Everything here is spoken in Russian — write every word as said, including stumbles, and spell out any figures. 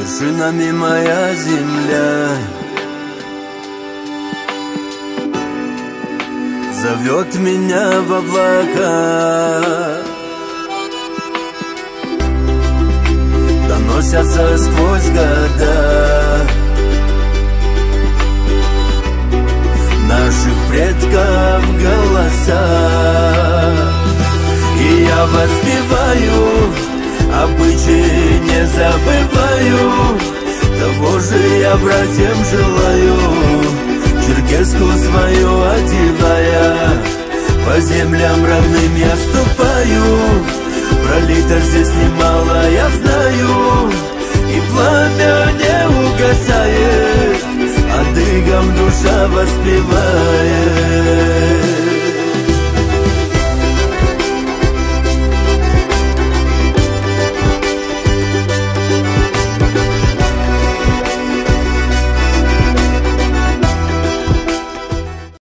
вершинами моя земля. Зовет меня в облака, доносятся сквозь года наших предков голоса. И я воспеваю, обычаи не забываю, того же я братьям желаю. Черкеску свою одевая, по землям родным я ступаю. Пролито здесь немало, я знаю, и пламя не угасает, адыгам душа воспевает.